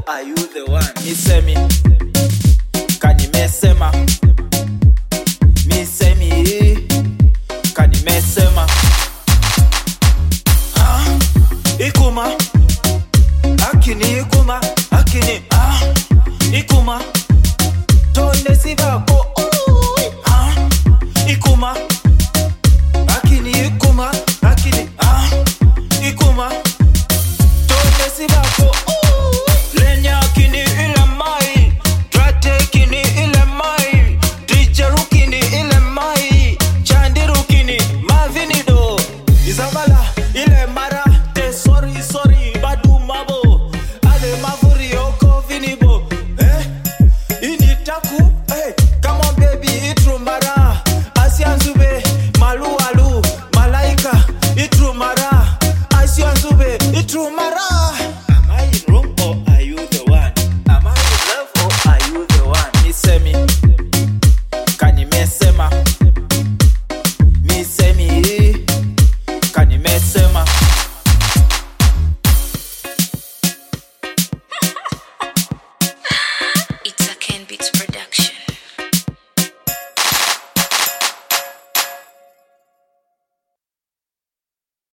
Are you the one? Misemi kani mesema, misemi kani mesema. Ikuma akini, ikuma akini, ikuma tonde sivako. Ikuma akini, ikuma akini, ikuma tonde sivako. Lenya kini ile mai, trate kini ile mai, tricheru kini ile mai, chandiru kini mavinido, Isabala ile mara. Sorry, badu mabo, ale mavuri oko vinibo. Ini taku, come on baby, itru mara. Asianzube, malu alu, malaika, itru mara. Asianzube, itru mara.